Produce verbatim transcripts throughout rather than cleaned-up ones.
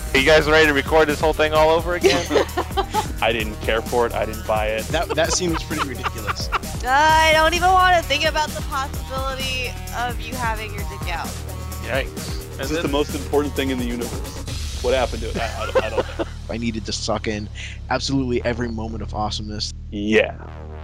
You guys ready to record this whole thing all over again? I didn't care for it. I didn't buy it. That that seems pretty ridiculous. I don't even want to think about the possibility of you having your dick out. Yikes. This is the most important thing in the universe. What happened to it? I, I, don't, I don't know. I needed to suck in absolutely every moment of awesomeness. Yeah.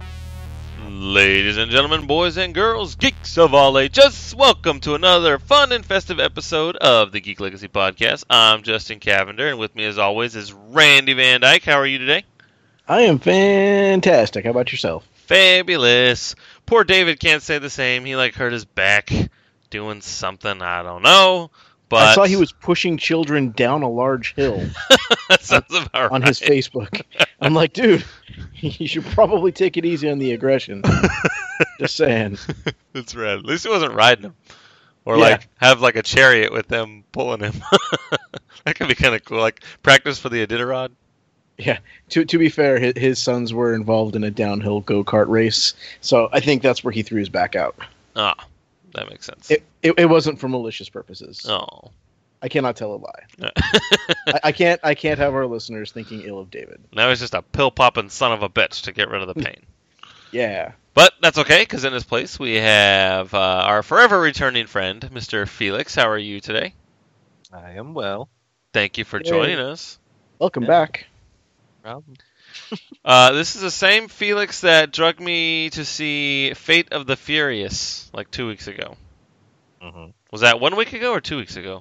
Ladies and gentlemen, boys and girls, geeks of all ages, welcome to another fun and festive episode of the Geek Legacy Podcast. I'm Justin Cavender, and with me as always is Randy Van Dyke. How are you today? I am fantastic. How about yourself? Fabulous. Poor David can't say the same. He like hurt his back doing something, I don't know. But I saw he was pushing children down a large hill. That sounds about on right. his Facebook. I'm like, dude, you should probably take it easy on the aggression. Just saying. That's rad. At least he wasn't riding him. Or Yeah. like have like a chariot with them pulling him. That could be kind of cool. Like practice for the Iditarod. Yeah. To to be fair, his, his sons were involved in a downhill go-kart race, so I think that's where he threw his back out. Ah, that makes sense. It it, it wasn't for malicious purposes. Oh. I cannot tell a lie. I, I can't I can't have our listeners thinking ill of David. Now he's just a pill-popping son of a bitch to get rid of the pain. Yeah. But that's okay, because in his place we have uh, our forever returning friend, Mister Felix. How are you today? I am well. Thank you for Yay. joining us. Welcome Yeah. back. Problem. Uh, this is the same Felix that drugged me to see Fate of the Furious like two weeks ago. Mm-hmm. Was that one week ago or two weeks ago?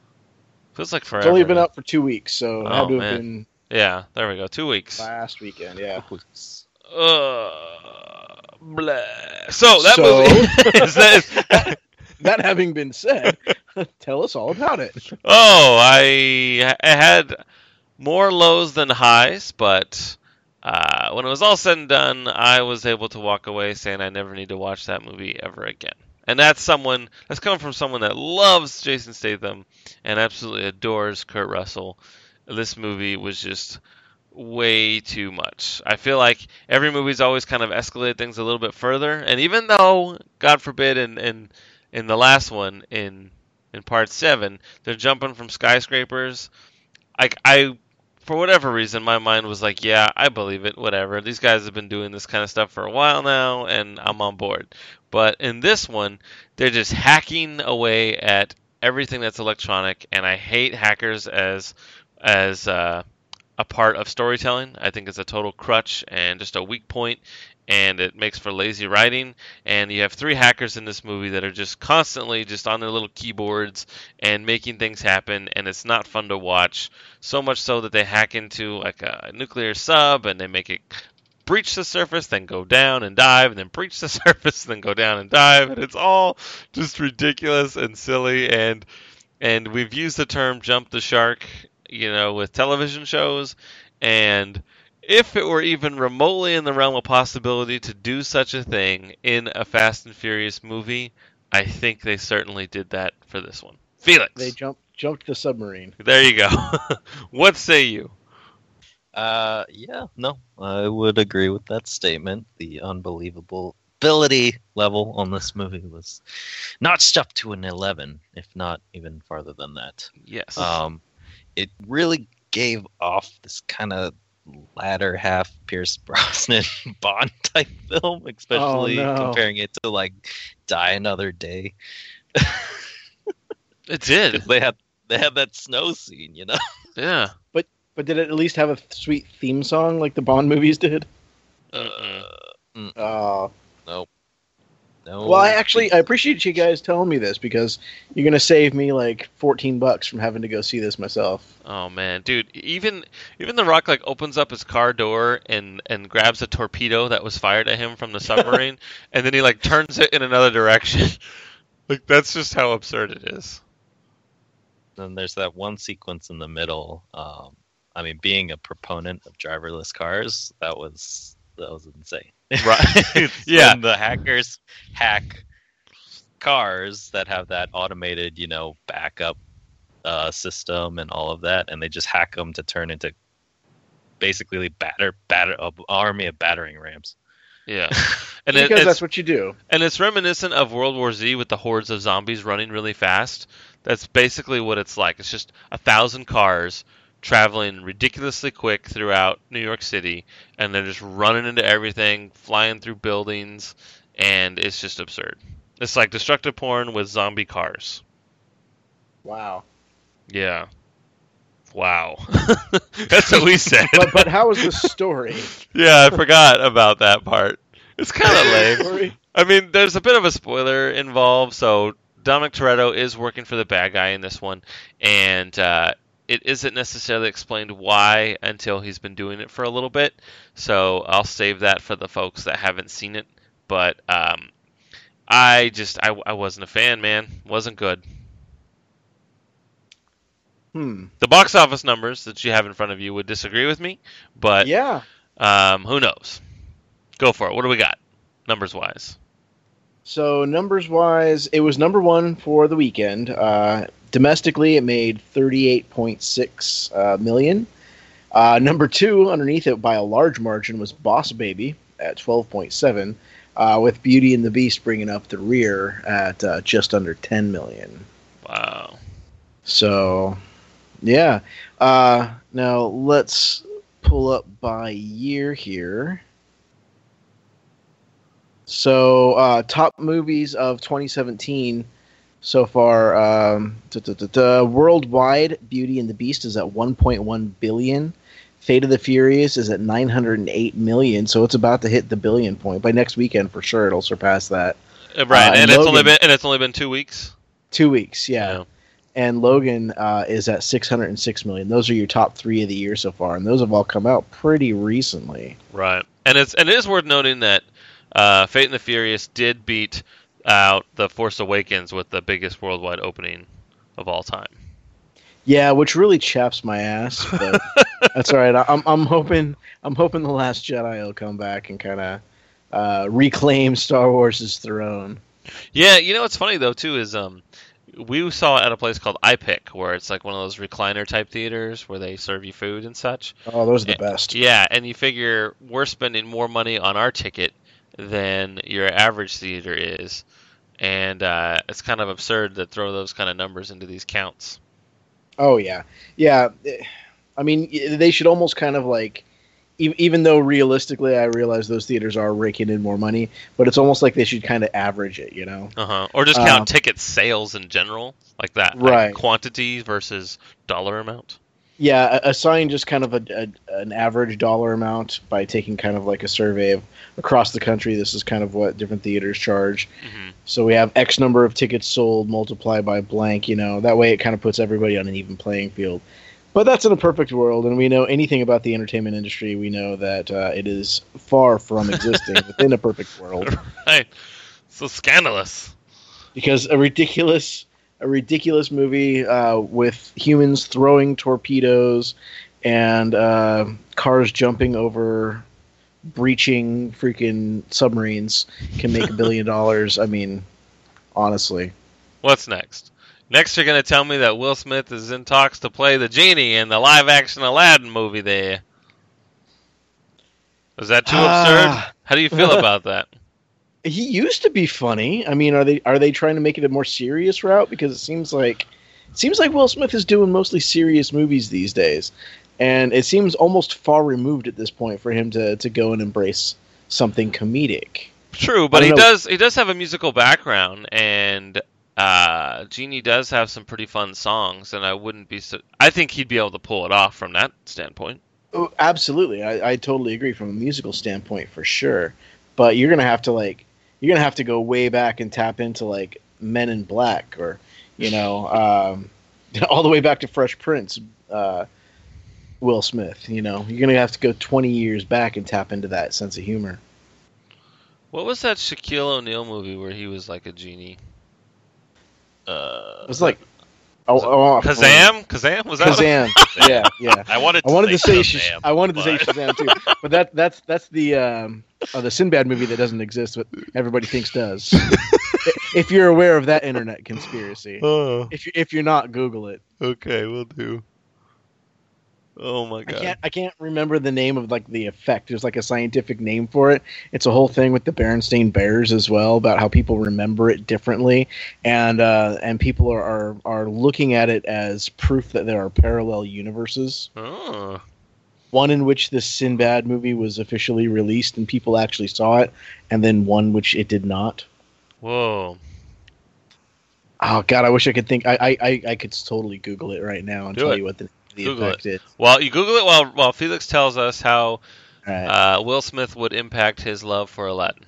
Feels like forever. It's only been out for two weeks, so it Oh, had to have man. been Yeah, there we go. Two weeks. last weekend. Yeah. Uh, blah. So that So? movie is that, That having been said, tell us all about it. oh, I, I had more lows than highs, but uh, when it was all said and done, I was able to walk away saying I never need to watch that movie ever again. And that's someone that's coming from someone that loves Jason Statham and absolutely adores Kurt Russell. This movie was just way too much. I feel like every movie's always kind of escalated things a little bit further. And even though, God forbid, in in, in the last one, in in part seven, they're jumping from skyscrapers. Like I, for whatever reason, my mind was like, yeah, I believe it. Whatever. These guys have been doing this kind of stuff for a while now, and I'm on board. But in this one, they're just hacking away at everything that's electronic, and I hate hackers as as uh, a part of storytelling. I think it's a total crutch and just a weak point, and it makes for lazy writing. And you have three hackers in this movie that are just constantly just on their little keyboards and making things happen, and it's not fun to watch. So much so that they hack into like a nuclear sub, and they make it breach the surface, then go down and dive, and then breach the surface, then go down and dive, and it's all just ridiculous and silly. And and we've used the term "jump the shark," you know, with television shows. And if it were even remotely in the realm of possibility to do such a thing in a Fast and Furious movie, I think they certainly did that for this one. Felix, They jumped jumped the submarine. there you go. What say you? Uh, yeah, no, I would agree with that statement. The unbelievable ability level on this movie was notched up to an eleven, if not even farther than that. Yes. Um, it really gave off this kind of latter half Pierce Brosnan Bond type film, especially Oh, no. comparing it to like Die Another Day. It did. 'Cause they had they had that snow scene, you know. Yeah. But did it at least have a sweet theme song like the Bond movies did? Mm-mm. Uh, Oh. no. Well, I actually I appreciate you guys telling me this because you're gonna save me like fourteen bucks from having to go see this myself. Oh man, dude! Even even The Rock like opens up his car door and and grabs a torpedo that was fired at him from the submarine, and then he like turns it in another direction. Like that's just how absurd it is. Then there's that one sequence in the middle. Um, I mean, being a proponent of driverless cars, that was that was insane. Right? Yeah. When the hackers hack cars that have that automated, you know, backup uh, system and all of that, and they just hack them to turn into basically batter batter an army of battering rams. Yeah. And it, Because it's, that's what you do. and it's reminiscent of World War Z with the hordes of zombies running really fast. That's basically what it's like. It's just a thousand cars traveling ridiculously quick throughout New York City, and they're just running into everything, flying through buildings, and it's just absurd. It's like destructive porn with zombie cars. Wow. Yeah. Wow. That's what we said. But but how was the story? Yeah, I forgot about that part. It's kind of lame. I mean, there's a bit of a spoiler involved. So Dominic Toretto is working for the bad guy in this one, and uh, it isn't necessarily explained why until he's been doing it for a little bit. So I'll save that for the folks that haven't seen it. But um, I just I, I wasn't a fan, man. Wasn't good. Hmm. The box office numbers that you have in front of you would disagree with me, but Yeah. um, who knows? Go for it. What do we got, numbers wise? So numbers wise, it was number one for the weekend. Uh, domestically, it made thirty-eight point six uh, million. Uh, number two, underneath it by a large margin, was Boss Baby at twelve point seven, uh, with Beauty and the Beast bringing up the rear at uh, just under ten million. Wow. So, yeah. Uh, now let's pull up by year here. So, uh, top movies of twenty seventeen so far. Um, da, da, da, da, worldwide, Beauty and the Beast is at one point one billion. Fate of the Furious is at nine hundred eight million. So it's about to hit the billion point. By next weekend, for sure, it'll surpass that. Uh, Right, Uh, and it's Logan- only been and it's only been two weeks. Two weeks, yeah. Yeah. And Logan uh, is at six hundred six million. Those are your top three of the year so far, and those have all come out pretty recently. Right, and it's and it is worth noting that uh, Fate and the Furious did beat out The Force Awakens with the biggest worldwide opening of all time. Yeah, which really chaps my ass, but that's all right. I- I'm I'm hoping I'm hoping the Last Jedi will come back and kind of uh, reclaim Star Wars' throne. Yeah, you know what's funny though too is um, we saw it at a place called iPic, where it's like one of those recliner type theaters where they serve you food and such. Oh, those are the best. Yeah, and you figure we're spending more money on our ticket than your average theater is, and uh, it's kind of absurd to throw those kind of numbers into these counts. Oh yeah, yeah. eh, I mean, y- they should almost kind of like, e- even though realistically, I realize those theaters are raking in more money, but it's almost like they should kind of average it, you know? Uh huh. Or just count Um, ticket sales in general, like that, like Right. quantity versus dollar amount. Yeah, a- assign just kind of a, a an average dollar amount by taking kind of like a survey of across the country. This is kind of what different theaters charge. hmm So we have X number of tickets sold multiplied by blank. You know, that way it kind of puts everybody on an even playing field. But that's in a perfect world, and we know anything about the entertainment industry. We know that uh, it is far from existing within a perfect world, Right. So scandalous. because a ridiculous, a ridiculous movie uh, with humans throwing torpedoes and uh, cars jumping over breaching freaking submarines can make a billion dollars. I mean, honestly. What's next? Next, you're going to tell me that Will Smith is in talks to play the genie in the live-action Aladdin movie there. Is that too Ah. absurd? How do you feel about that? He used to be funny. I mean, are they are they trying to make it a more serious route? Because it seems like it seems like Will Smith is doing mostly serious movies these days, and it seems almost far removed at this point for him to, to go and embrace something comedic. True, but I he don't know. does he does have a musical background, and uh, Genie does have some pretty fun songs, and I wouldn't be so. I think he'd be able to pull it off from that standpoint. Oh, absolutely, I, I totally agree from a musical standpoint for sure. But you're gonna have to like you're gonna have to go way back and tap into like Men in Black or you know um, all the way back to Fresh Prince. Uh, Will Smith, you know, you're gonna have to go twenty years back and tap into that sense of humor. What was that Shaquille O'Neal movie where he was like a genie? Uh, It was like, oh, oh, Kazam? Kazam? Was that? Kazam. yeah, yeah. I wanted to I wanted to say say Shaz- Shazam, I wanted to say but- Shazam too, but that that's that's the um, oh, the Sinbad movie that doesn't exist, but everybody thinks does. If you're aware of that internet conspiracy, Oh, if you if you're not, Google it. okay, we'll do. Oh my I god. can't I can't remember the name of like the effect. There's like a scientific name for it. It's a whole thing with the Berenstain Bears as well about how people remember it differently, and uh, and people are, are are looking at it as proof that there are parallel universes. Oh. One in which the Sinbad movie was officially released and people actually saw it, and then one which it did not. Whoa. Oh god, I wish I could think. I I, I, I could totally Google it right now and Do tell it. you what the, the Google effect is. Well, you Google it while while Felix tells us how All right. uh, Will Smith would impact his love for Aladdin.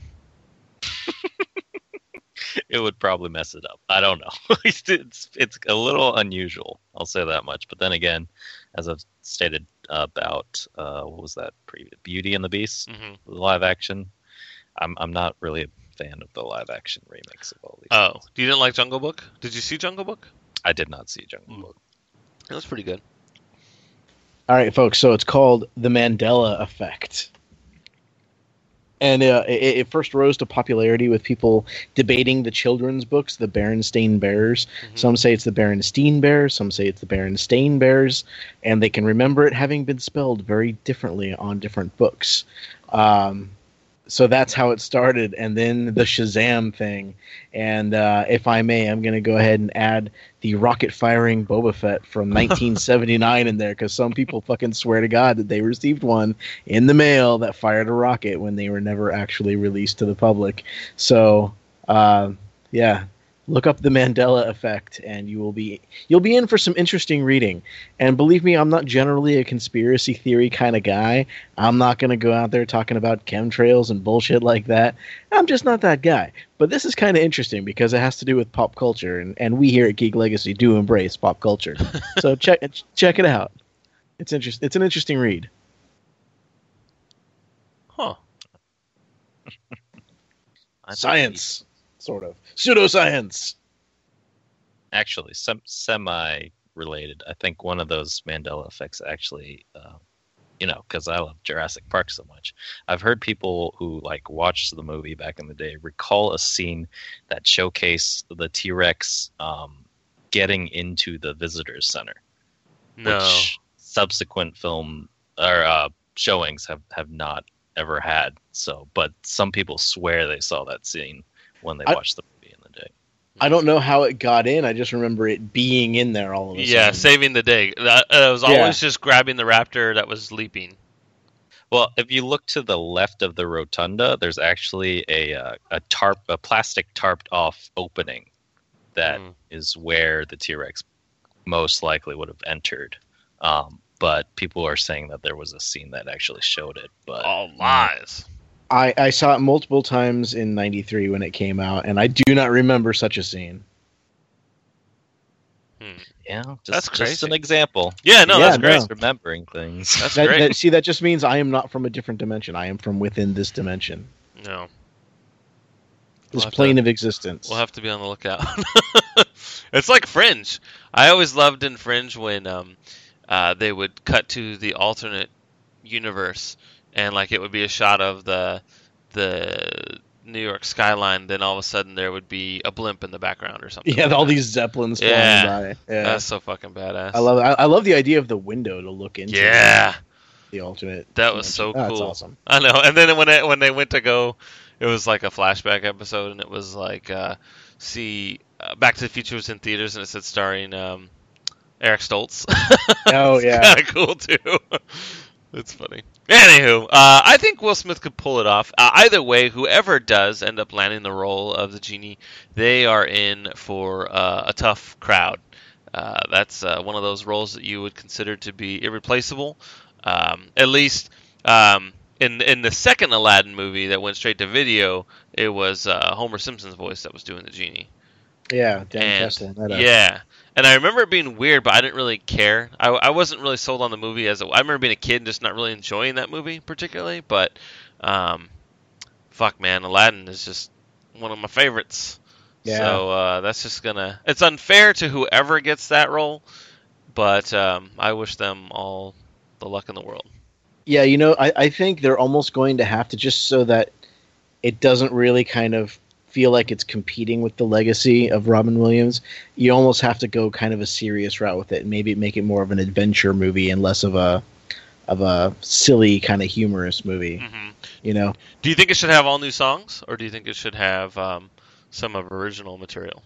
It would probably mess it up. I don't know. it's, it's it's a little unusual. I'll say that much. But then again, as I've stated about uh, what was that? Previous Beauty and the Beast, hmm the live action. I'm I'm not really a fan of the live action remix of all these. Oh, things. you didn't like Jungle Book? Did you see Jungle Book? I did not see Jungle Mm. Book. It was pretty good. All right, folks. So it's called the Mandela Effect, and uh, it, it first rose to popularity with people debating the children's books, the Berenstain Bears. Mhm. Some say it's the Berenstein Bears. Some say it's the Berenstain Bears, and they can remember it having been spelled very differently on different books. Um, so that's how it started, and then the Shazam thing. And uh, if I may, I'm going to go ahead and add the rocket firing Boba Fett from nineteen seventy-nine in there, because some people fucking swear to God that they received one in the mail that fired a rocket when they were never actually released to the public. So, uh, yeah, look up the Mandela Effect, and you will be you'll be in for some interesting reading. And believe me, I'm not generally a conspiracy theory kind of guy. I'm not going to go out there talking about chemtrails and bullshit like that. I'm just not that guy. But this is kind of interesting because it has to do with pop culture, and, and we here at Geek Legacy do embrace pop culture. So check check it out. It's interest, It's an interesting read. Huh. I think Science, sort of pseudoscience. actually some semi-related. I think one of those Mandela effects actually, uh, you know, because I love Jurassic Park so much. I've heard people who like watched the movie back in the day recall a scene that showcased the T-Rex um, getting into the visitors center, No. which subsequent film or uh, showings have have not ever had. So, but some people swear they saw that scene when they I- watched the movie in the day. I don't know how it got in. I just remember it being in there all of a Yeah, sudden. saving the day. That, uh, it was Yeah. always just grabbing the raptor that was leaping. Well, if you look to the left of the rotunda, there's actually a uh, a tarp, a plastic tarped off opening that is Hmm. where the T-Rex most likely would have entered. Um, but people are saying that there was a scene that actually showed it. But All lies. I, I saw it multiple times in ninety-three when it came out, and I do not remember such a scene. Hmm. yeah, just, That's just crazy. an example. Yeah, no, Yeah, that's great. no. Remembering things. That's That, great. that, see, that just means I am not from a different dimension. I am from within this dimension, No. this We'll have plane to- of existence. We'll have to be on the lookout. It's like Fringe. I always loved in Fringe when um, uh, they would cut to the alternate universe, and like it would be a shot of the the New York skyline. Then all of a sudden there would be a blimp in the background or something. Yeah, like all that. these zeppelins flying Yeah. by. Yeah, That's so fucking badass. I love. I, I love the idea of the window to look into. Yeah, the alternate. that was so dimension. cool. That's awesome. I know. And then when it, when they went to go, it was like a flashback episode, and it was like uh, see uh, Back to the Future was in theaters, and it said starring um, Eric Stoltz. Oh, It's yeah. kind of cool too. It's funny. Anywho, uh, I think Will Smith could pull it off. Uh, either way, whoever does end up landing the role of the genie, they are in for uh, a tough crowd. Uh, that's uh, one of those roles that you would consider to be irreplaceable. Um, at least um, in in the second Aladdin movie that went straight to video, it was uh, Homer Simpson's voice that was doing the genie. Yeah, Dan And- Kessler. That, uh, yeah, and I remember it being weird, but I didn't really care. I, I wasn't really sold on the movie as a, I remember being a kid and just not really enjoying that movie particularly. But um, fuck, man, Aladdin is just one of my favorites. Yeah. So uh, that's just gonna. It's unfair to whoever gets that role, but um, I wish them all the luck in the world. Yeah, you know, I, I think they're almost going to have to, just so that it doesn't really kind of feel like it's competing with the legacy of Robin Williams, you almost have to go kind of a serious route with it and maybe make it more of an adventure movie and less of a of a silly kind of humorous movie. Mm-hmm. You know? Do you think it should have all new songs, or do you think it should have um, some of original material?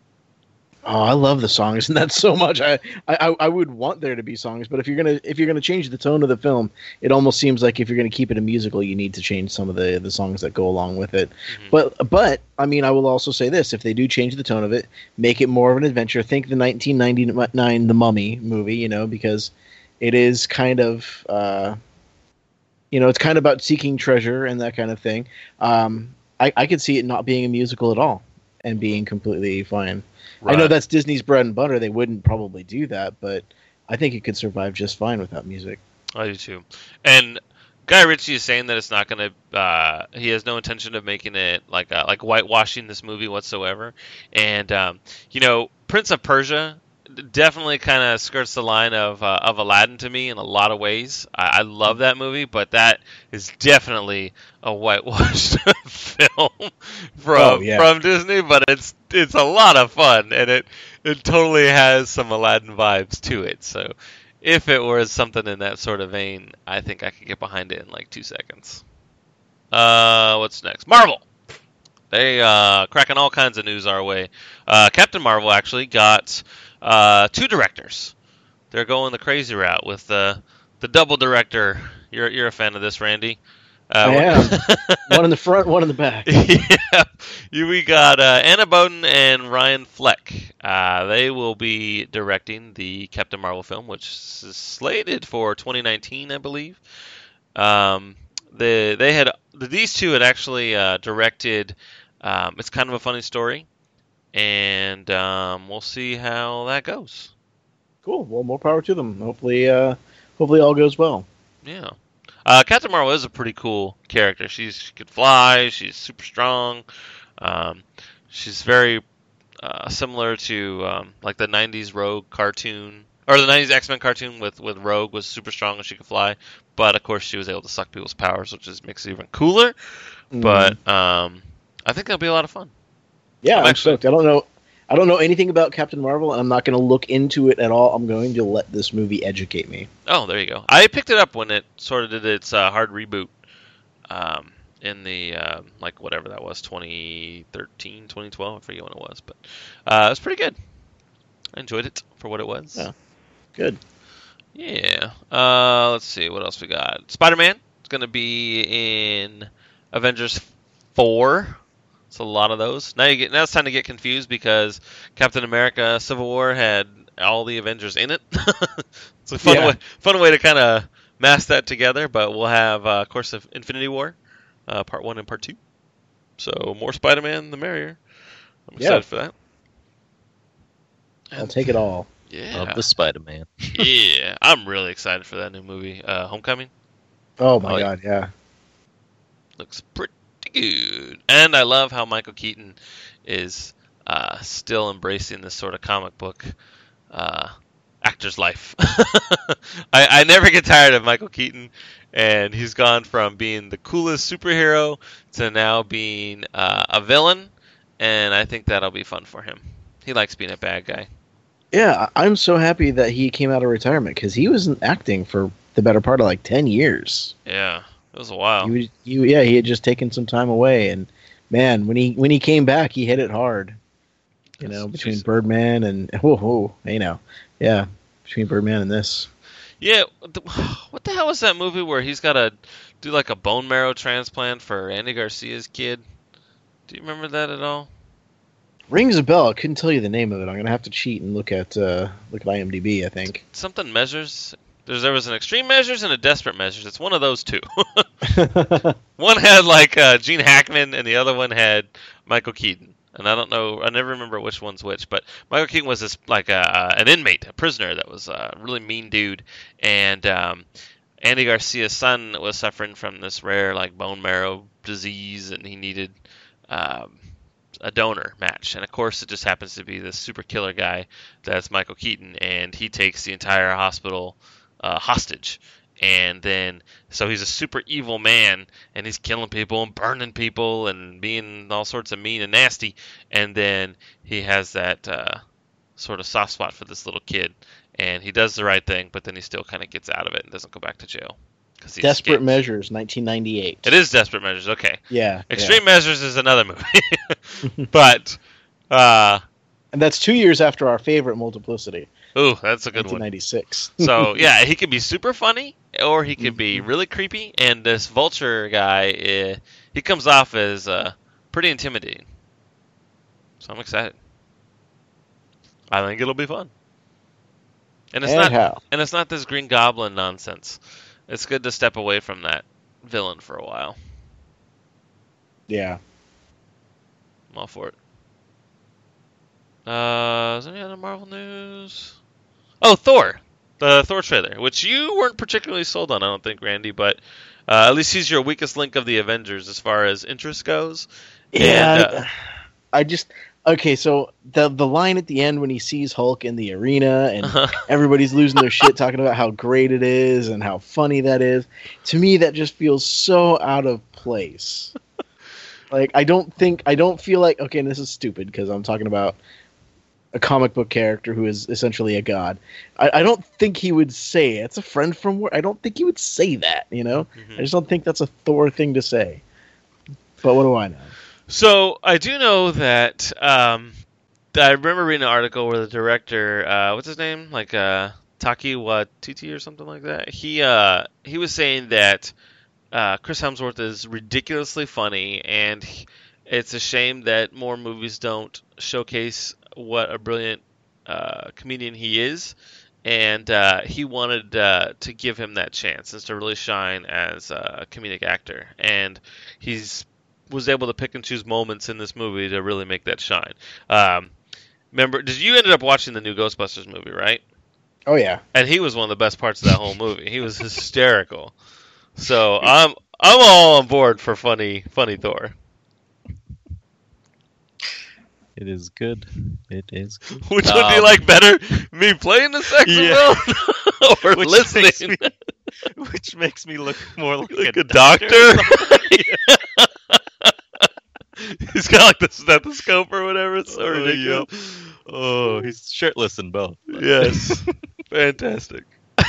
Oh, I love the songs, and that's so much. I, I, I would want there to be songs, but if you're gonna if you're gonna change the tone of the film, it almost seems like if you're gonna keep it a musical, you need to change some of the, the songs that go along with it. Mm-hmm. But but I mean, I will also say this: if they do change the tone of it, make it more of an adventure. Think the nineteen ninety-nine The Mummy movie, you know, because it is kind of uh, you know, it's kind of about seeking treasure and that kind of thing. Um, I I could see it not being a musical at all and being completely fine. Right. I know that's Disney's bread and butter. They wouldn't probably do that, but I think it could survive just fine without music. I do too. And Guy Ritchie is saying that it's not going to. Uh, he has no intention of making it like uh, like whitewashing this movie whatsoever. And um, you know, Prince of Persia definitely kind of skirts the line of uh, of Aladdin to me in a lot of ways. I, I love that movie, but that is definitely a whitewashed film from Oh, yeah. from Disney. But it's it's a lot of fun, and it it totally has some Aladdin vibes to it. So if it was something in that sort of vein, I think I could get behind it in like two seconds. Uh, what's next? Marvel. They uh cracking all kinds of news our way. Uh, Captain Marvel actually got uh, two directors. They're going the crazy route with the the double director. You're you're a fan of this, Randy. Uh, I am. One in the front, one in the back. yeah, you, we got uh, Anna Boden and Ryan Fleck. Uh, they will be directing the Captain Marvel film, which is slated for twenty nineteen, I believe. Um, the they had these two had actually uh, directed. Um, it's kind of a funny story, and um, we'll see how that goes. Cool. Well, more power to them. Hopefully, uh, hopefully all goes well. Yeah. Uh, Captain Marvel is a pretty cool character. She's, she can fly. She's super strong. Um, she's very uh, similar to um, like the nineties Rogue cartoon, or the nineties X-Men cartoon with, with Rogue was super strong and she could fly. But of course, she was able to suck people's powers, which is makes it even cooler. Mm. But um, I think that'll be a lot of fun. Yeah, I'm I'm actually- stoked. I don't know. I don't know anything about Captain Marvel, and I'm not going to look into it at all. I'm going to let this movie educate me. Oh, there you go. I picked it up when it sort of did its uh, hard reboot um, in the, uh, like, whatever that was, twenty thirteen, twenty twelve. I forget when it was. But uh, it was pretty good. I enjoyed it for what it was. Yeah. Good. Yeah. Uh, let's see. What else we got? Spider-Man is going to be in Avengers four. It's a lot of those. Now you get now it's time to get confused because Captain America: Civil War had all the Avengers in it. It's a fun Yeah. way, fun way to kind of mash that together. But we'll have, uh, of course, of Infinity War, uh, part one and part two. So more Spider-Man, the merrier. I'm Yeah. excited for that. I'll take it all. Yeah, Of the Spider-Man. yeah, I'm really excited for that new movie, uh, Homecoming. Oh my Oh, yeah. god, yeah. Looks pretty good. And I love how Michael Keaton is uh, still embracing this sort of comic book uh, actor's life. I, I never get tired of Michael Keaton, and he's gone from being the coolest superhero to now being uh, a villain, and I think that'll be fun for him. He likes being a bad guy. Yeah, I- I'm so happy that he came out of retirement because he wasn't acting for the better part of like ten years. Yeah, it was a while. He was, you, yeah, he had just taken some time away, and man, when he when he came back, he hit it hard. You know, That's- between geez. Birdman and oh, oh, you know, yeah, between Birdman and this. Yeah, what the, what the hell was that movie where he's got to do like a bone marrow transplant for Andy Garcia's kid? Do you remember that at all? Rings a bell. I couldn't tell you the name of it. I'm gonna have to cheat and look at uh, look at IMDb. I think. Something measures. There's there was an extreme measures and a desperate measures. It's one of those two. One had like uh, Gene Hackman, and the other one had Michael Keaton. And I don't know. I never remember which one's which. But Michael Keaton was this like a, an inmate, a prisoner that was a really mean dude, and um, Andy Garcia's son was suffering from this rare like bone marrow disease, and he needed. Um, a donor match, and of course it just happens to be this super killer guy that's Michael Keaton, and he takes the entire hospital uh, hostage, and then so he's a super evil man, and he's killing people and burning people and being all sorts of mean and nasty, and then he has that uh, sort of soft spot for this little kid, and he does the right thing, but then he still kind of gets out of it and doesn't go back to jail. He's Desperate escaped. Measures, nineteen ninety-eight. It is Desperate Measures. Okay. Yeah. Extreme Measures is another movie, but uh, And that's two years after our favorite Multiplicity, ooh, that's a good nineteen one. ninety-six. So yeah, he could be super funny, or he could be Mhm. really creepy. And this Vulture guy, uh, he comes off as uh, pretty intimidating. So I'm excited. I think it'll be fun. And it's And not, how? and it's not this Green Goblin nonsense. It's good to step away from that villain for a while. Yeah. I'm all for it. Uh, is there any other Marvel news? Oh, Thor. The Thor trailer, which you weren't particularly sold on, I don't think, Randy, but uh, at least he's your weakest link of the Avengers as far as interest goes. Yeah. And, uh, I just okay. So the the line at the end when he sees Hulk in the arena and everybody's losing their shit talking about how great it is and how funny that is. To me, that just feels so out of place. Like I don't think I don't feel like okay. And this is stupid because I'm talking about a comic book character who is essentially a god. I, I don't think he would say it's a friend from work. I don't think he would say that. You know, Mhm. I just don't think that's a Thor thing to say. But what do I know? So I do know that um, I remember reading an article where the director, uh, what's his name, like uh, Taki Watiti or something like that. He uh, he was saying that uh, Chris Hemsworth is ridiculously funny, and he- it's a shame that more movies don't showcase what a brilliant uh, comedian he is. And uh, he wanted uh, to give him that chance and to really shine as a comedic actor. And he's was able to pick and choose moments in this movie to really make that shine. Um, remember, did you ended up watching the new Ghostbusters movie, right? Oh yeah. And he was one of the best parts of that whole movie. He was hysterical. So I'm I'm all on board for funny funny Thor. It is good. It is good. Which one do you Um, like better, me playing the saxophone or Which listening? makes me- Which makes me look more like, Like a, a doctor? He's got like the stethoscope or whatever. It's so Oh, ridiculous. Oh, he's shirtless in both. Yes. Fantastic.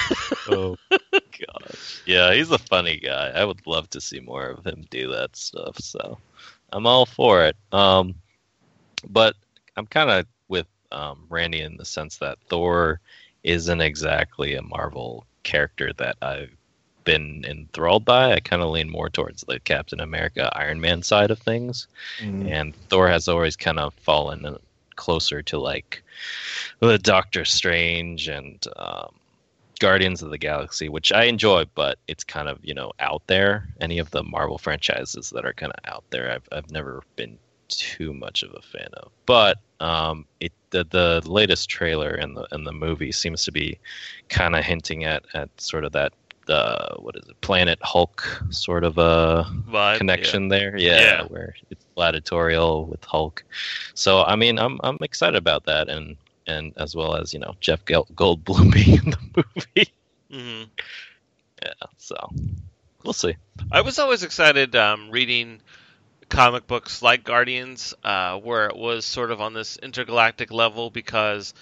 Oh gosh. Yeah, he's a funny guy. I would love to see more of him do that stuff. So I'm all for it. Um, but I'm kind of with um, Randy in the sense that Thor isn't exactly a Marvel character that I've been enthralled by. I kind of lean more towards the Captain America, Iron Man side of things, Mm. and Thor has always kind of fallen closer to like the Doctor Strange and um, Guardians of the Galaxy, which I enjoy, but it's kind of, you know, out there. Any of the Marvel franchises that are kind of out there, I've I've never been too much of a fan of. But um, it the the latest trailer and the and the movie seems to be kind of hinting at at sort of that uh, what is it, Planet Hulk sort of a Vibe, connection there. Yeah, Yeah. where it's gladiatorial with Hulk. So I mean, I'm I'm excited about that, and and as well as, you know, Jeff Gol- Goldblum being in the movie. hmm Yeah, so we'll see. I was always excited um, reading comic books like Guardians, uh, where it was sort of on this intergalactic level, because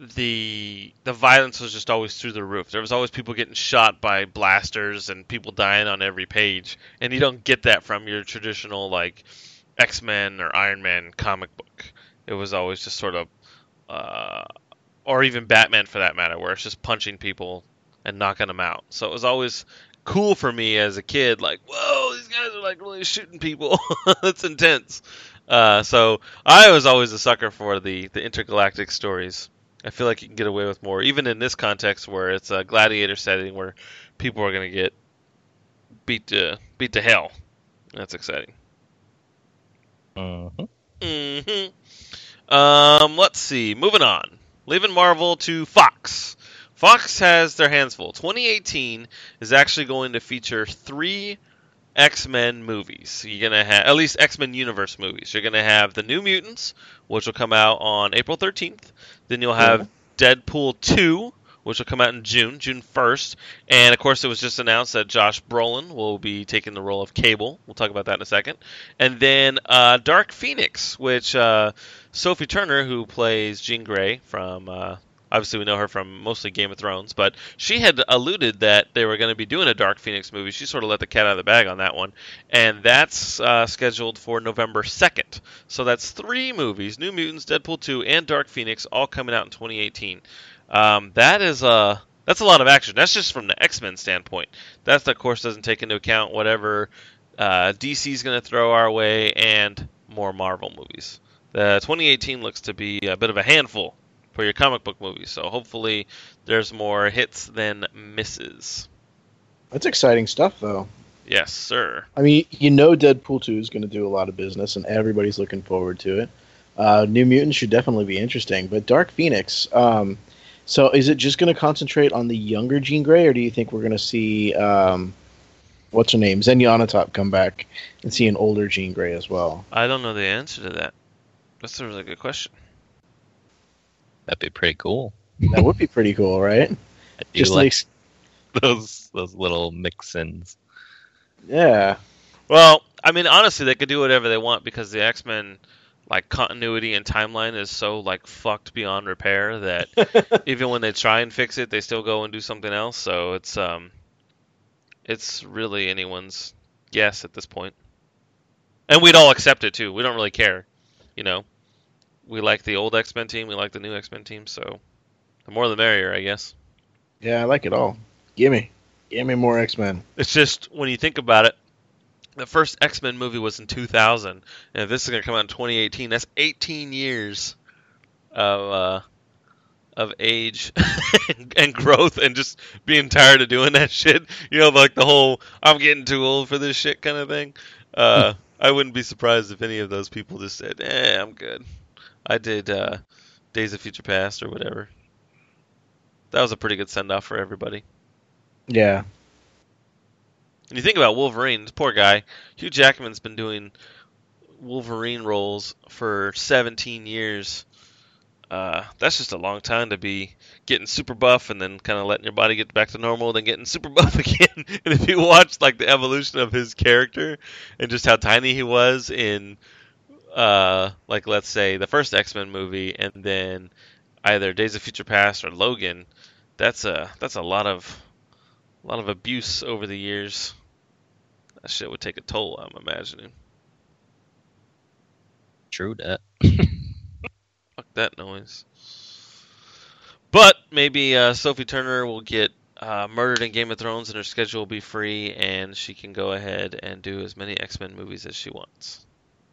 the the violence was just always through the roof. There was always people getting shot by blasters and people dying on every page, and you don't get that from your traditional like X-Men or Iron Man comic book. It was always just sort of, uh, or even Batman for that matter, where it's just punching people and knocking them out. So it was always cool for me as a kid, like, whoa, these guys are like really shooting people. That's intense. Uh, so I was always a sucker for the, the intergalactic stories. I feel like you can get away with more, even in this context where it's a gladiator setting where people are going to get beat to beat to hell. That's exciting. Mm-hmm. hmm Um, let's see. Moving on. Leaving Marvel to Fox. Fox has their hands full. twenty eighteen is actually going to feature three X-Men movies. You're going to have, at least X-Men Universe movies. You're going to have The New Mutants, which will come out on April thirteenth. Then you'll have Deadpool two, which will come out in June, June first. And, of course, it was just announced that Josh Brolin will be taking the role of Cable. We'll talk about that in a second. And then uh, Dark Phoenix, which uh, Sophie Turner, who plays Jean Grey from... Uh, Obviously, we know her from mostly Game of Thrones, but she had alluded that they were going to be doing a Dark Phoenix movie. She sort of let the cat out of the bag on that one, and that's uh, scheduled for November second. So that's three movies, New Mutants, Deadpool two, and Dark Phoenix, all coming out in twenty eighteen. Um, that is a, that's a lot of action. That's just from the X-Men standpoint. That, of course, doesn't take into account whatever uh, D C's going to throw our way and more Marvel movies. The twenty eighteen looks to be a bit of a handful for your comic book movies, so hopefully there's more hits than misses. That's exciting stuff, though. Yes, sir. I mean, you know Deadpool two is going to do a lot of business, and everybody's looking forward to it. Uh, New Mutants should definitely be interesting, but Dark Phoenix, um, so is it just going to concentrate on the younger Jean Grey, or do you think we're going to see, um, what's her name, Xenia Onatopp come back and see an older Jean Grey as well? I don't know the answer to that. That's a really good question. That'd be pretty cool. That would be pretty cool, right? I do Just like like, those those little mix-ins. yeah. Well, I mean, honestly, they could do whatever they want because the X-Men, like, continuity and timeline is so, like, fucked beyond repair that even when they try and fix it, they still go and do something else. So it's um, it's really anyone's guess at this point. And we'd all accept it, too. We don't really care, you know? We like the old X-Men team. We like the new X-Men team. So the more the merrier, I guess. Yeah, I like it all. Gimme. Gimme more X-Men. It's just, when you think about it, the first X-Men movie was in two thousand. And if this is going to come out in twenty eighteen, that's eighteen years of uh, of age and growth and just being tired of doing that shit. You know, like the whole, I'm getting too old for this shit kind of thing. Uh, I wouldn't be surprised if any of those people just said, eh, I'm good. I did uh, Days of Future Past or whatever. That was a pretty good send-off for everybody. Yeah. And you think about Wolverine, this poor guy. Hugh Jackman's been doing Wolverine roles for seventeen years. Uh, that's just a long time to be getting super buff and then kind of letting your body get back to normal, then getting super buff again. And if you watch like the evolution of his character and just how tiny he was in... Uh, like let's say the first X-Men movie, and then either Days of Future Past or Logan. That's a that's a lot of a lot of abuse over the years. That shit would take a toll, I'm imagining. True that. Fuck that noise. But maybe uh, Sophie Turner will get uh, murdered in Game of Thrones, and her schedule will be free, and she can go ahead and do as many X-Men movies as she wants.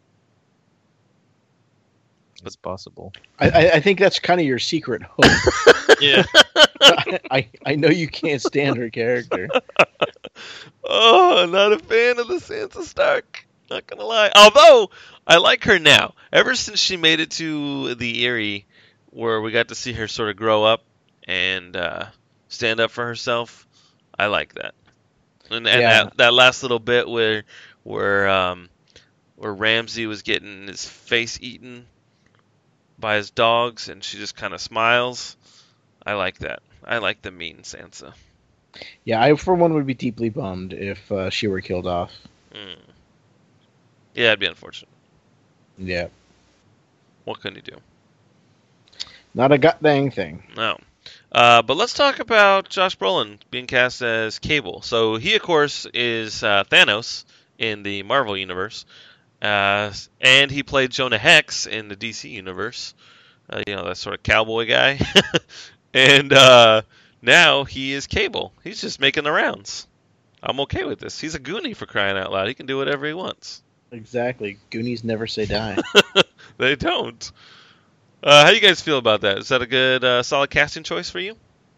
It's possible. I, I, I think that's kind of your secret hope. Yeah. I, I know you can't stand her character. Oh, I'm not a fan of the Sansa Stark. Not gonna lie. Although, I like her now. Ever since she made it to the Eyrie, where we got to see her sort of grow up and uh, stand up for herself, I like that. And, and Yeah. that, that last little bit where where um, where Ramsay was getting his face eaten by his dogs, and she just kind of smiles. I like that. I like the mean Sansa. Yeah, I for one would be deeply bummed if uh, she were killed off. Mm. Yeah, it'd be unfortunate. Yeah. What can you do? Not a gut dang thing. No. Uh, but let's talk about Josh Brolin being cast as Cable. So he, of course, is uh, Thanos in the Marvel universe. Uh, and he played Jonah Hex in the D C universe. Uh, you know, that sort of cowboy guy. and uh, now he is Cable. He's just making the rounds. I'm okay with this. He's a Goonie, for crying out loud. He can do whatever he wants. Exactly. Goonies never say die. They don't. Uh, how do you guys feel about that? Is that a good, uh, solid casting choice for you?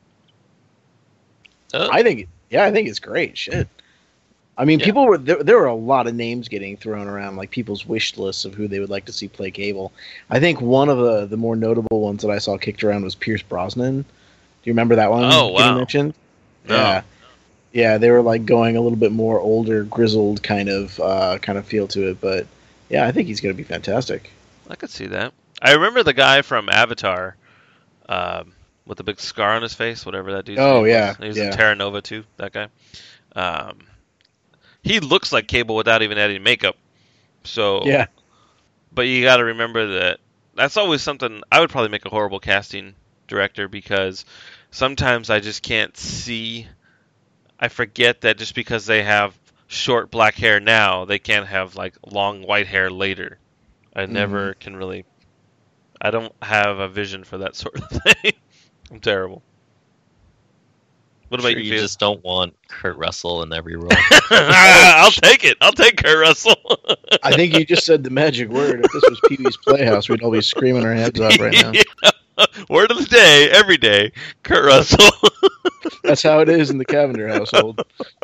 Uh, I think, yeah, I think it's great. Shit. I mean, Yeah. people were there, there were a lot of names getting thrown around, like people's wish lists of who they would like to see play Cable. I think one of the, the more notable ones that I saw kicked around was Pierce Brosnan. Do you remember that one? Oh, getting wow. mentioned? No. Yeah. Yeah, they were like going a little bit more older, grizzled kind of uh, kind of feel to it, but yeah, I think he's going to be fantastic. I could see that. I remember the guy from Avatar, um, with the big scar on his face, whatever that dude's Oh, name yeah, was. He was yeah. in Terra Nova too, that guy. Um, he looks like Cable without even adding makeup. So, Yeah. but you got to remember that that's always something. I would probably make a horrible casting director because sometimes I just can't see. I forget that just because they have short black hair now, they can't have like long white hair later. I never can really. I don't have a vision for that sort of thing. I'm terrible. What about Sure, you? you Felix? just don't want Kurt Russell in every role. I'll take it. I'll take Kurt Russell. I think you just said the magic word. If this was Pee Wee's Playhouse, we'd all be screaming our heads off right now. Yeah. Word of the day, every day, Kurt Russell. That's how it is in the Cavender household.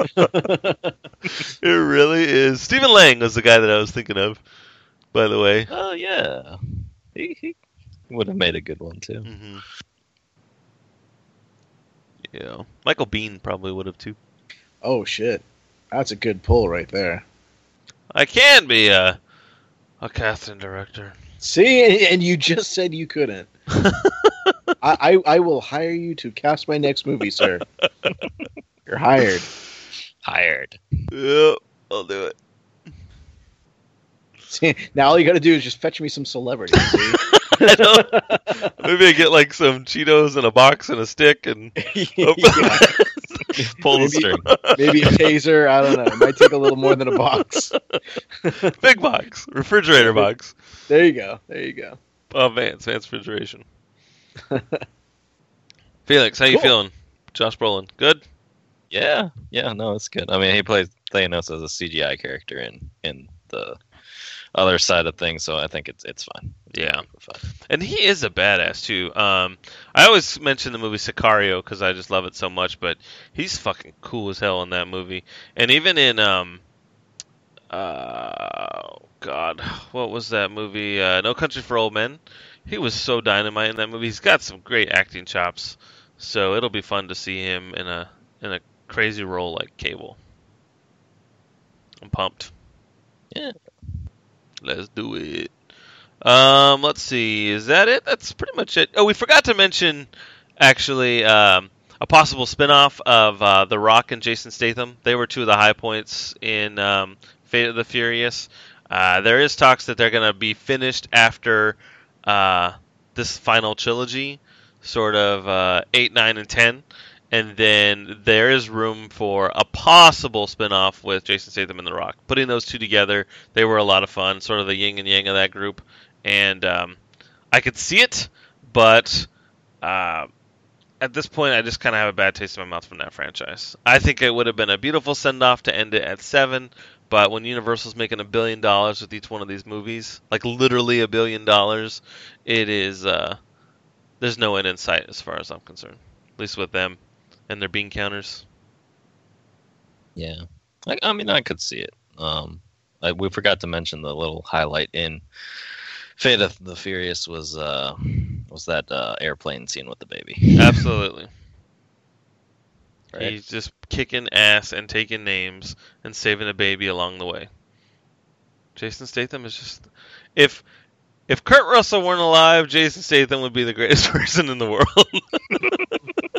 It really is. Stephen Lang was the guy that I was thinking of, by the way. Oh yeah, he, he would have made a good one too. Mm-hmm. Yeah, Michael Biehn probably would have too. Oh, shit. That's a good pull right there. I can be a a casting director. See, and you just said you couldn't. I, I I will hire you to cast my next movie, sir. You're hired. Hired. Yep, I'll do it. See, now all you got to do is just fetch me some celebrities. See? I don't, maybe I get like some Cheetos in a box and a stick and Yeah. Pull the Maybe- string. Maybe a taser. I don't know. It might take a little more than a box. big box, refrigerator box. There you go. There you go. Oh, Vance, Vance refrigeration. Felix, how you Cool. feeling? Josh Brolin, good? Yeah, yeah, no, it's good. I mean, he plays Thanos as a C G I character in in the other side of things, so I think it's it's fine. Yeah. It's fine. And he is a badass too. Um, I always mention the movie Sicario because I just love it so much, but he's fucking cool as hell in that movie. And even in um, uh, God, what was that movie? Uh, No Country for Old Men. He was so dynamite in that movie. He's got some great acting chops, so it'll be fun to see him in a in a crazy role like Cable. I'm pumped. Yeah. Let's do it. Um, let's see. Is that it? That's pretty much it. Oh, we forgot to mention, actually, um, a possible spinoff of uh, The Rock and Jason Statham. They were two of the high points in um, Fate of the Furious. Uh, there is talks that they're going to be finished after uh, this final trilogy, sort of uh, eight, nine, and ten. And then there is room for a possible spinoff with Jason Statham and The Rock. Putting those two together, they were a lot of fun, sort of the yin and yang of that group. And um, I could see it, but uh, at this point, I just kind of have a bad taste in my mouth from that franchise. I think it would have been a beautiful send-off to end it at seven, but when Universal's making a billion dollars with each one of these movies, like literally a billion dollars, it is, uh, there's no end in sight as far as I'm concerned. At least with them and their bean counters. Yeah, I, I mean, I could see it. Um, I, we forgot to mention the little highlight in Fate of the Furious was uh was that uh, airplane scene with the baby. Absolutely. Right? He's just kicking ass and taking names and saving a baby along the way. Jason Statham is just... If if Kurt Russell weren't alive, Jason Statham would be the greatest person in the world.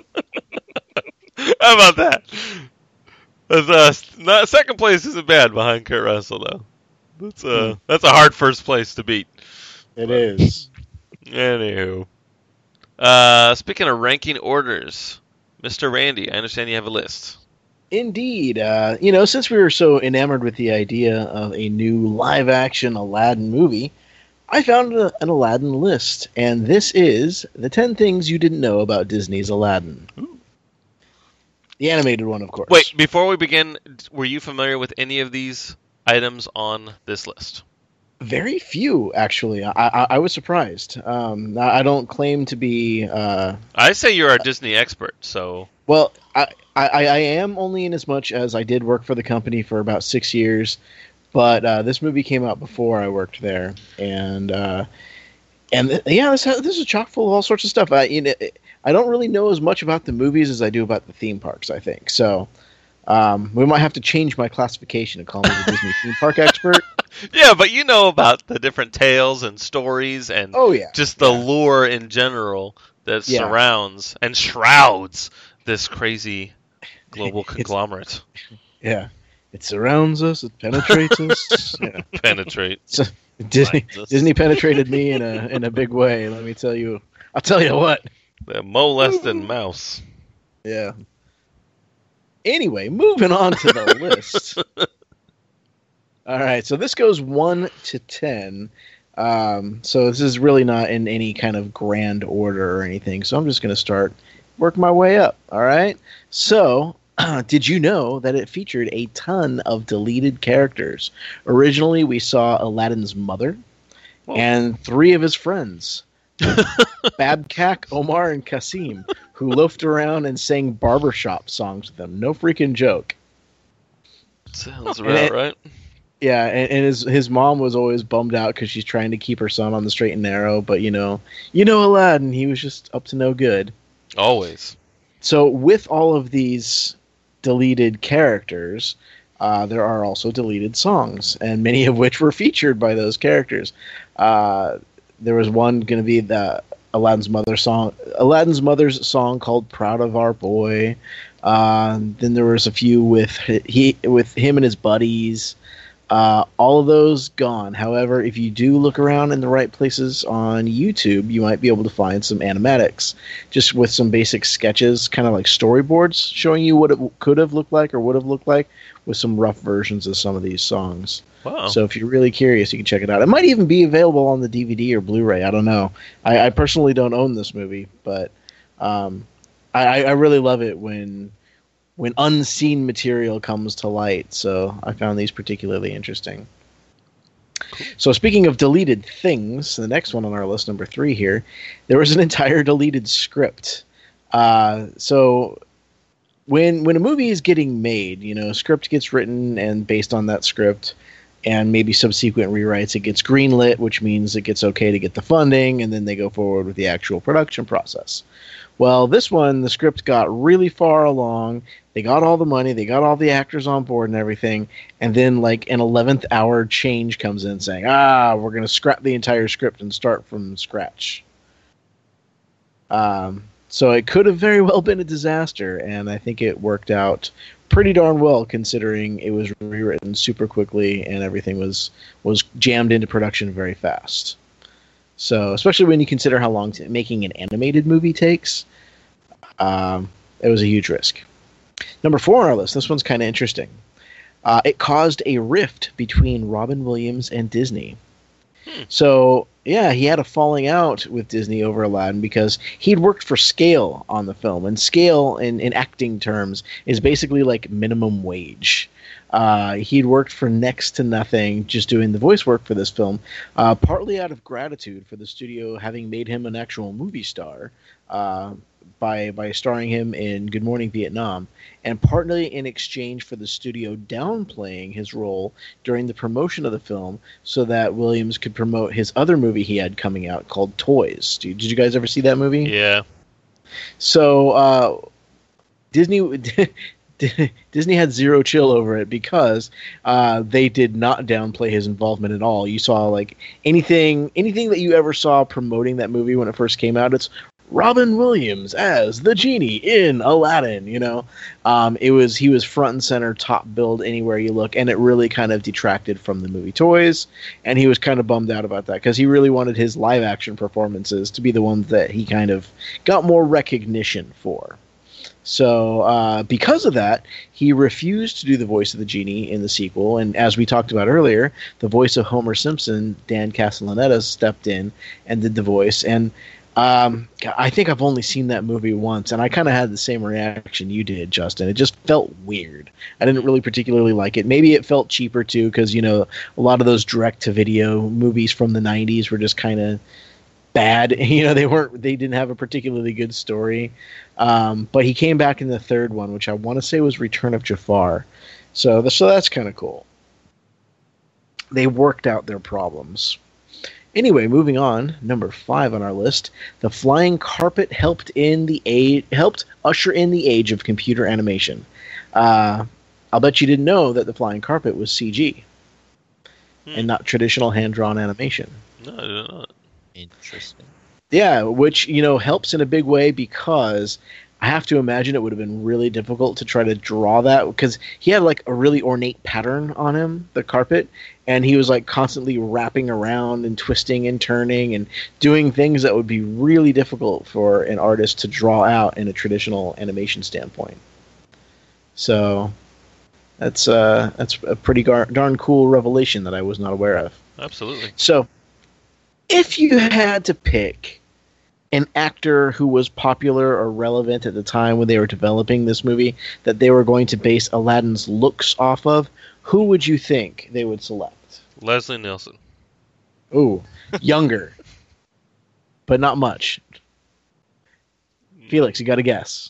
How about that? That's, uh, not, second place isn't bad behind Kurt Russell, though. That's, uh, Hmm. that's a hard first place to beat. It is. Anywho. Uh, speaking of ranking orders, Mister Randy, I understand you have a list. Indeed. Uh, you know, since we were so enamored with the idea of a new live-action Aladdin movie, I found a, an Aladdin list, and this is the ten things you didn't know about Disney's Aladdin. Ooh. The animated one, of course. Wait, before we begin, were you familiar with any of these items on this list? Very few, actually. I, I, I was surprised. Um, I I don't claim to be... Uh, I say you're a Disney expert, so... Well, I, I, I am only in as much as I did work for the company for about six years, but uh, this movie came out before I worked there, and uh, and th- yeah, this ha- this is chock full of all sorts of stuff. I you know, I don't really know as much about the movies as I do about the theme parks. I think so. Um, we might have to change my classification and call me the Disney theme park expert. Yeah, but you know about the different tales and stories and Oh yeah, just the yeah. lure in general that Yeah. surrounds and shrouds this crazy global It's- conglomerate. Yeah, it surrounds us. It penetrates us. Yeah. Penetrate. Disney Finds us. Disney penetrated me in a in a big way. Let me tell you. I'll tell you what. The molested mouse. Yeah. Anyway, moving on to the list. All right, so this goes one to ten. Um, so this is really not in any kind of grand order or anything. So I'm just going to start work my way up. All right. So did you know that it featured a ton of deleted characters? Originally, we saw Aladdin's mother Whoa. and three of his friends. Babkak, Omar, and Kasim, who loafed around and sang barbershop songs with them. No freaking joke. Sounds And about it- right. Yeah, and, and his his mom was always bummed out because she's trying to keep her son on the straight and narrow. But you know, you know Aladdin, he was just up to no good. Always. So with all of these deleted characters, uh, there are also deleted songs, and many of which were featured by those characters. Uh, there was one going to be the Aladdin's mother song, Aladdin's mother's song called "Proud of Our Boy." Uh, then there was a few with he with him and his buddies. Uh, all of those gone. However, if you do look around in the right places on YouTube, you might be able to find some animatics, just with some basic sketches, kind of like storyboards, showing you what it could have looked like or would have looked like, with some rough versions of some of these songs. Wow. So if you're really curious, you can check it out. It might even be available on the D V D or Blu-ray. I don't know. I, I personally don't own this movie, but um, I, I really love it when when unseen material comes to light. So I found these particularly interesting. So speaking of deleted things, the next one on our list, number three here, there was an entire deleted script. Uh, so when when a movie is getting made, you know, a script gets written, and based on that script and maybe subsequent rewrites, it gets greenlit, which means it gets okay to get the funding, and then they go forward with the actual production process. Well, this one, the script got really far along. They got all the money, they got all the actors on board and everything, and then like an eleventh hour change comes in saying, ah, we're going to scrap the entire script and start from scratch. Um, so it could have very well been a disaster, and I think it worked out pretty darn well considering it was rewritten super quickly and everything was, was jammed into production very fast. So, especially when you consider how long t- making an animated movie takes, um, it was a huge risk. Number four on our list, this one's kind of interesting. Uh, it caused a rift between Robin Williams and Disney. Hmm. So, yeah, he had a falling out with Disney over Aladdin because he'd worked for Scale on the film, and Scale, in, in acting terms, is basically like minimum wage. Uh, he'd worked for next to nothing, just doing the voice work for this film, uh, partly out of gratitude for the studio having made him an actual movie star uh, by by starring him in Good Morning Vietnam, and partly in exchange for the studio downplaying his role during the promotion of the film so that Williams could promote his other movie he had coming out called Toys. Did, did you guys ever see that movie? Yeah. So uh, Disney... Disney had zero chill over it because uh, they did not downplay his involvement at all. You saw like anything, anything that you ever saw promoting that movie when it first came out. It's Robin Williams as the genie in Aladdin. You know, um, it was he was front and center, top billed anywhere you look, and it really kind of detracted from the movie Toys. And he was kind of bummed out about that because he really wanted his live action performances to be the ones that he kind of got more recognition for. So uh, because of that, he refused to do the voice of the genie in the sequel. And as we talked about earlier, the voice of Homer Simpson, Dan Castellaneta, stepped in and did the voice. And um, I think I've only seen that movie once, and I kind of had the same reaction you did, Justin. It just felt weird. I didn't really particularly like it. Maybe it felt cheaper, too, because, you know, a lot of those direct-to-video movies from the nineties were just kind of bad. You know, they weren't, they didn't have a particularly good story. Um, but he came back in the third one, which I want to say was Return of Jafar. So, the, so that's kind of cool. They worked out their problems. Anyway, moving on, number five on our list, the flying carpet helped in the age, helped usher in the age of computer animation. Uh, I'll bet you didn't know that the flying carpet was C G Hmm. and not traditional hand-drawn animation. No, I didn't know that. Interesting. Yeah, which, you know, helps in a big way because I have to imagine it would have been really difficult to try to draw that because he had like a really ornate pattern on him, the carpet, and he was like constantly wrapping around and twisting and turning and doing things that would be really difficult for an artist to draw out in a traditional animation standpoint. So that's uh, that's a pretty gar- darn cool revelation that I was not aware of. Absolutely. So, if you had to pick an actor who was popular or relevant at the time when they were developing this movie that they were going to base Aladdin's looks off of, who would you think they would select? Leslie Nielsen. Ooh, younger, but not much. Felix, you got to guess.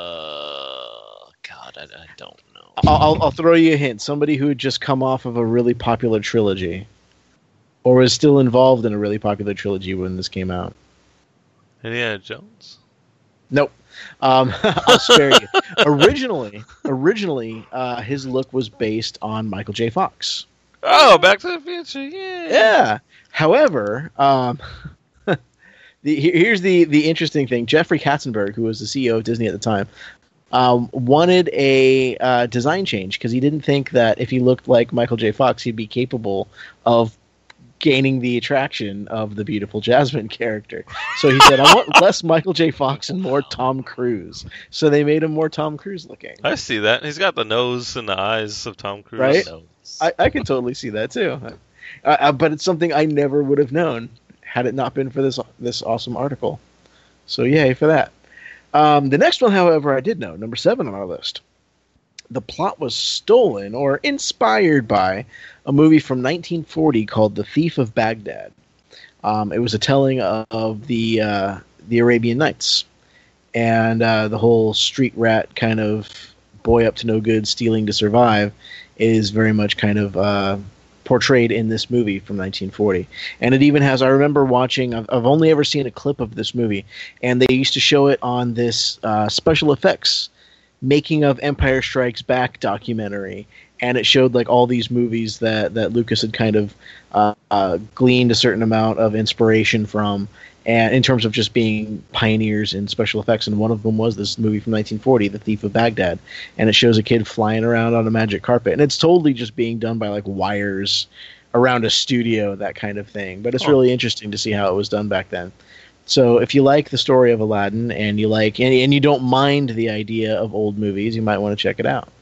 Uh, God, I, I don't know. I'll, I'll, I'll throw you a hint. Somebody who had just come off of a really popular trilogy, or was still involved in a really popular trilogy when this came out. Indiana Jones? Nope. Um, I'll spare you. Originally, originally, uh, his look was based on Michael J. Fox. Oh, Back to the Future! Yeah. Yeah. However, um, the, here's the the interesting thing: Jeffrey Katzenberg, who was the C E O of Disney at the time, um, wanted a uh, design change because he didn't think that if he looked like Michael J. Fox, he'd be capable of gaining the attraction of the beautiful Jasmine character. So he said, I want less Michael J. Fox and more Tom Cruise. So they made him more Tom Cruise looking. I see that. He's got the nose and the eyes of Tom Cruise. Right? Nose. I, I can totally see that too. Uh, uh, but it's something I never would have known had it not been for this this awesome article. So yay for that. Um, the next one, however, I did know. Number seven on our list. The plot was stolen or inspired by a movie from nineteen forty called The Thief of Baghdad. Um, it was a telling of, of the uh, the Arabian Nights, and uh, the whole street rat kind of boy up to no good, stealing to survive, is very much kind of uh, portrayed in this movie from nineteen forty. And it even has, I remember watching, I've, I've only ever seen a clip of this movie, and they used to show it on this uh, special effects making of Empire Strikes Back documentary, and it showed like all these movies that that Lucas had kind of uh, uh, gleaned a certain amount of inspiration from, and in terms of just being pioneers in special effects. And one of them was this movie from nineteen forty, The Thief of Baghdad, and it shows a kid flying around on a magic carpet, and it's totally just being done by like wires around a studio, that kind of thing. But it's Oh. really interesting to see how it was done back then. So if you like the story of Aladdin and you like and, and you don't mind the idea of old movies, you might want to check it out.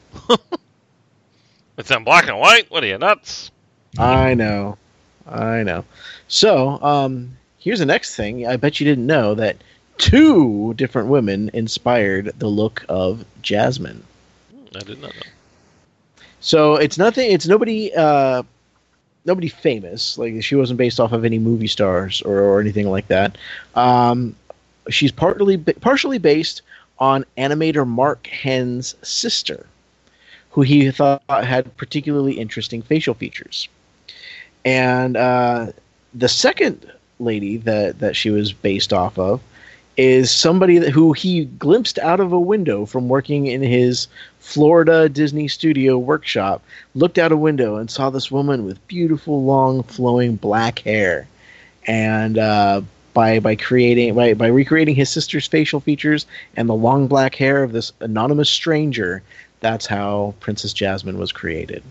It's in black and white. What are you, nuts? I know. I know. So, um, here's the next thing. I bet you didn't know that two different women inspired the look of Jasmine. I did not know. So it's nothing. It's nobody. Uh, nobody famous. Like she wasn't based off of any movie stars or, or anything like that. Um, she's partly partially based on animator Mark Henn's sister, who he thought had particularly interesting facial features. And uh, the second lady that, that she was based off of is somebody that, who he glimpsed out of a window from working in his Florida Disney studio workshop, looked out a window and saw this woman with beautiful, long, flowing black hair. And uh, by by creating by, by recreating his sister's facial features and the long black hair of this anonymous stranger, that's how Princess Jasmine was created.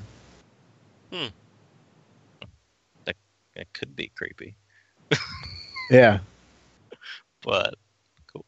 It could be creepy, Yeah. but cool.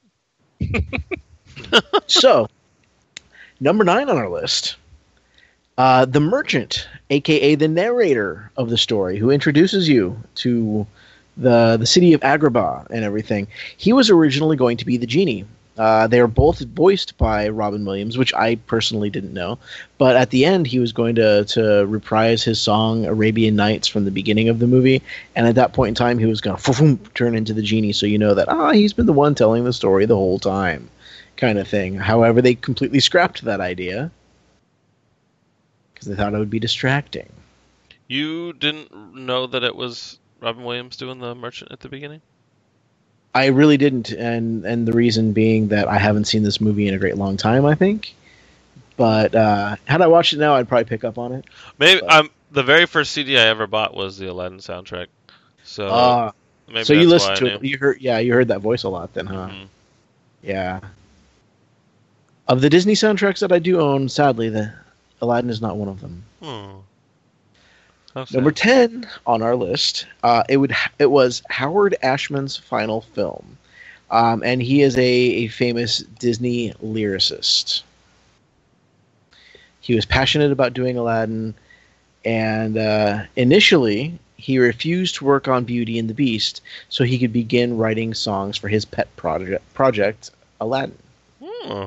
So, number nine on our list, uh, the merchant, aka the narrator of the story, who introduces you to the the city of Agrabah and everything. He was originally going to be the genie. Uh, they are both voiced by Robin Williams, which I personally didn't know. But at the end, he was going to, to reprise his song Arabian Nights from the beginning of the movie. And at that point in time, he was going to turn into the genie. So you know that, ah, he's been the one telling the story the whole time, kind of thing. However, they completely scrapped that idea because they thought it would be distracting. You didn't know that it was Robin Williams doing the merchant at the beginning? I really didn't, and and the reason being that I haven't seen this movie in a great long time, I think. But uh, had I watched it now, I'd probably pick up on it. Maybe But- um, the very first C D I ever bought was the Aladdin soundtrack. So Uh, maybe so you that's listened why to I it. knew. You heard, yeah, you heard that voice a lot then, huh? Mhm. Yeah. Of the Disney soundtracks that I do own, sadly, the Aladdin is not one of them. Hmm. How sad. Number ten on our list, uh, it would it was Howard Ashman's final film, um, and he is a, a famous Disney lyricist. He was passionate about doing Aladdin, and uh, initially he refused to work on Beauty and the Beast so he could begin writing songs for his pet project, project Aladdin. Hmm.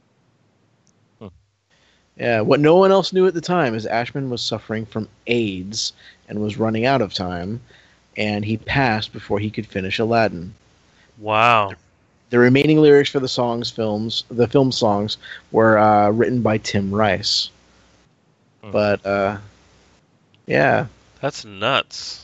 Yeah, what no one else knew at the time is Ashman was suffering from AIDS and was running out of time, and he passed before he could finish Aladdin. Wow. The remaining lyrics for the songs, films, the film songs, were uh, written by Tim Rice. Hmm. But uh, yeah, That's nuts.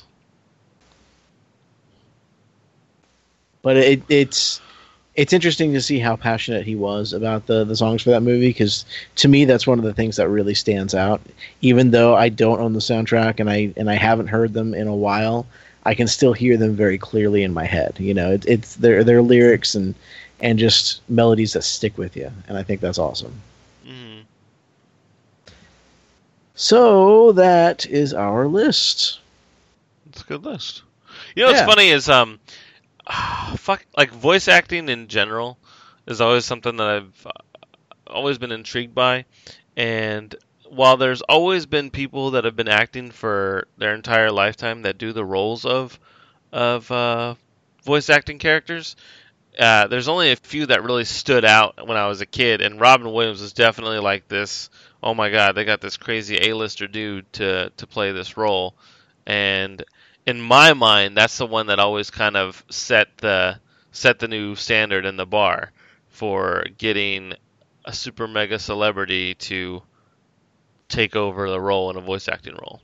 but it, it's it's interesting to see how passionate he was about the, the songs for that movie, because to me that's one of the things that really stands out. Even though I don't own the soundtrack and I and I haven't heard them in a while, I can still hear them very clearly in my head. You know, it, it's their their lyrics and and just melodies that stick with you, and I think that's awesome. Mhm. So that is our list. It's a good list. You know what's Yeah. funny is um, fuck, like voice acting in general is always something that I've uh, always been intrigued by, and while there's always been people that have been acting for their entire lifetime that do the roles of of uh, voice acting characters, uh, there's only a few that really stood out when I was a kid, and Robin Williams was definitely like this. Oh my God, they got this crazy A-lister dude to to play this role, and in my mind, that's the one that always kind of set the set the new standard in the bar for getting a super mega celebrity to take over the role in a voice acting role.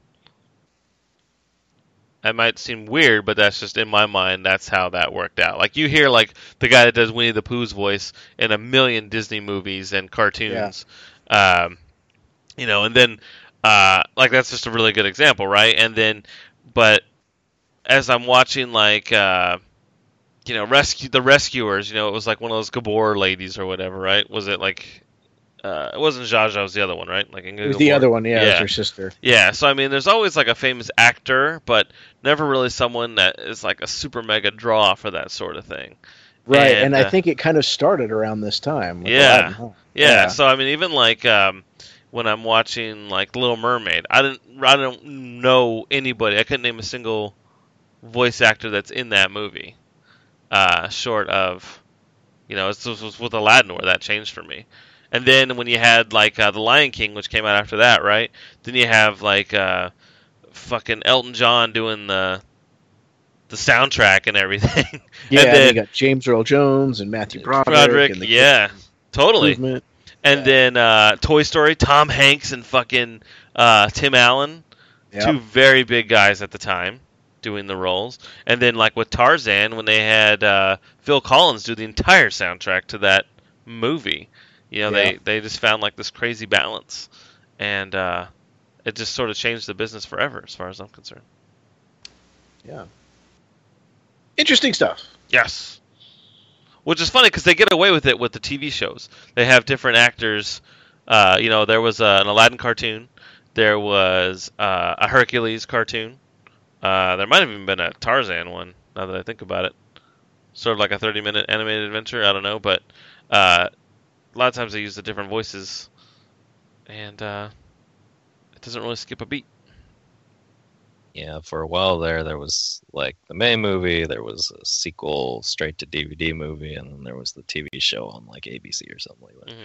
That might seem weird, but that's just in my mind. That's how that worked out. Like you hear, like the guy that does Winnie the Pooh's voice in a million Disney movies and cartoons, um, you know, and then uh, like that's just a really good example, right? And then, but as I'm watching, like uh, you know, rescue the rescuers, you know, it was like one of those Gabor ladies or whatever, right? Was it like? Uh, it wasn't Zsa Zsa, it was the other one, right? Like It was the Gabor. other one, yeah, it was Yeah. her sister. Yeah, so I mean, there's always like a famous actor, but never really someone that is like a super mega draw for that sort of thing. Right, And, and, I uh, think it kind of started around this time. with Yeah. Aladdin, huh? Yeah, Yeah. so I mean, even like um, when I'm watching like Little Mermaid, I didn't, I don't know anybody. I couldn't name a single voice actor that's in that movie, uh, short of, you know, it's just was with Aladdin where that changed for me. And then when you had like uh, The Lion King, which came out after that, right? Then you have like uh, fucking Elton John doing the the soundtrack and everything. Yeah, and and then you got James Earl Jones and Matthew Broderick. Broderick, and the yeah, totally. Movement. And Yeah. then uh, Toy Story, Tom Hanks and fucking uh, Tim Allen, Yeah. two very big guys at the time doing the roles. And then like with Tarzan, when they had uh, Phil Collins do the entire soundtrack to that movie, you know, Yeah. they they just found like this crazy balance, and uh, it just sort of changed the business forever, as far as I'm concerned. Yeah. Interesting stuff. Yes. Which is funny because they get away with it with the T V shows. They have different actors. Uh, you know, there was uh, an Aladdin cartoon. There was uh, a Hercules cartoon. Uh, there might have even been a Tarzan one, now that I think about it. Sort of like a thirty-minute animated adventure. I don't know, but uh, a lot of times they use the different voices, and uh, it doesn't really skip a beat. Yeah, for a while there, there was like the main movie, there was a sequel straight to D V D movie, and then there was the T V show on like A B C or something like that.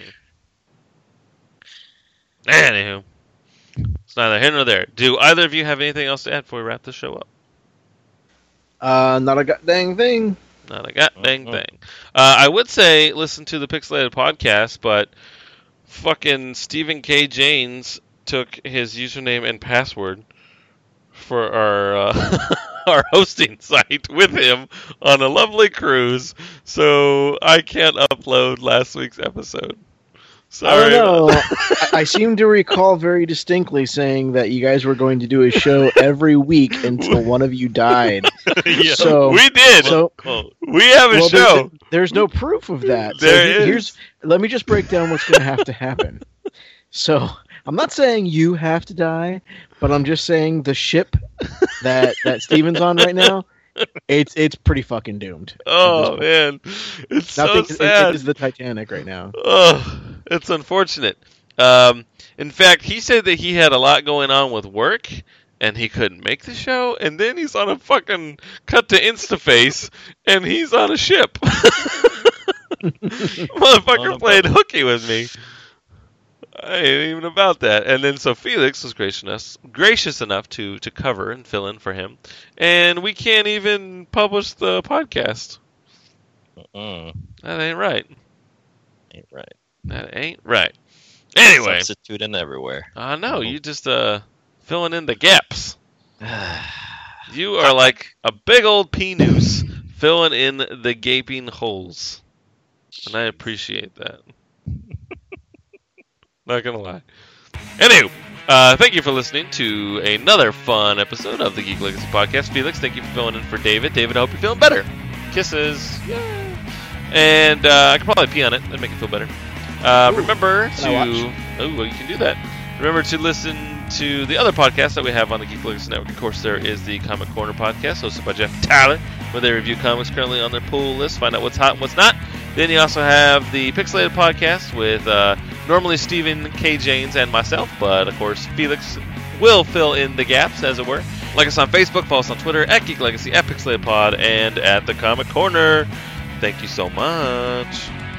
Mm-hmm. Anywho, it's neither here nor there. Do either of you have anything else to add before we wrap this show up? Uh, not a goddamn thing. Not a goddamn Mhm. thing. Uh, I would say listen to the Pixelated podcast, but fucking Stephen K. Janes took his username and password for our uh, our hosting site with him on a lovely cruise, so I can't upload last week's episode. Sorry. I don't know. I, I seem to recall very distinctly saying that you guys were going to do a show every week until one of you died. Yeah. So we did. So Oh, we have a well, show. there's, there's no proof of that. So There he- is. here's let me just break down what's going to have to happen. So I'm not saying you have to die, but I'm just saying the ship that that Steven's on right now, it's it's pretty fucking doomed. at this Oh point. man, it's so Nothing. it- sad. it is the Titanic right now. Oh, it's unfortunate. Um, in fact, he said that he had a lot going on with work and he couldn't make the show. And then he's on a fucking cut to InstaFace and he's on a ship. Motherfucker played hooky with me. I ain't even about that. And then so Felix was gracious gracious enough to to cover and fill in for him. And we can't even publish the podcast. mm, That ain't right. ain't right. That ain't right. Anyway. Substituting everywhere. I know, you just uh filling in the gaps. You are like a big old penis filling in the gaping holes. And I appreciate that. Not gonna lie. Anywho, uh, thank you for listening to another fun episode of the Geek Legacy Podcast. Felix, thank you for filling in for David. David, I hope you're feeling better. Kisses. Yay. And uh, I can probably pee on it and make it feel better. Uh, Ooh, remember can I to... Oh, well, you can do that. Remember to listen to the other podcasts that we have on the Geek Legacy Network. Of course, there is the Comic Corner podcast, hosted by Jeff Tyler, where they review comics currently on their pull list, find out what's hot and what's not. Then you also have the Pixelated podcast with uh, normally Stephen K. Janes and myself, but of course Felix will fill in the gaps, as it were. Like us on Facebook, follow us on Twitter, at Geek Legacy, at Pixelated Pod, and at the Comic Corner. Thank you so much.